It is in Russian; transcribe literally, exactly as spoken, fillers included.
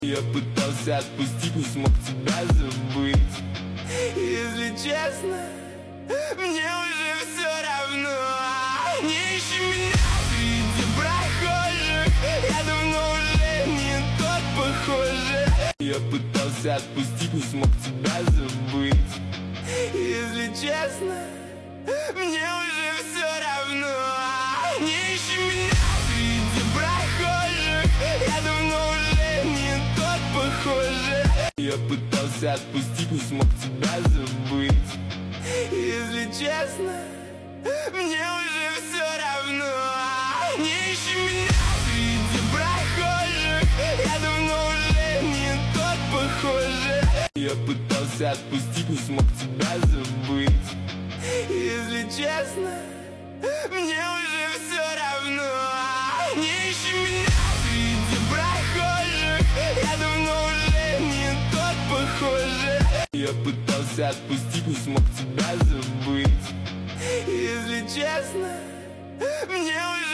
Я пытался отпустить, не смог тебя забыть. Если честно, мне уже все равно. Не ищи меня среди прохожих, я давно уже не тот, похоже. Я пытался отпустить, не смог тебя забыть. Если честно, мне уже все равно. Не ищи меня среди прохожих, я давно уже не тот, похоже. Я пытался отпустить, не смог тебя забыть. Если честно, мне уже все равно. Не ищи меня среди прохожих, я давно уже не тот, похоже. Я пытался отпустить, не смог тебя забыть. Если честно, мне уже все равно. Не ищи меня среди прохожих, я давно уже не тот, похоже. Я пытался отпустить, не смог тебя забыть. Если честно, мне уже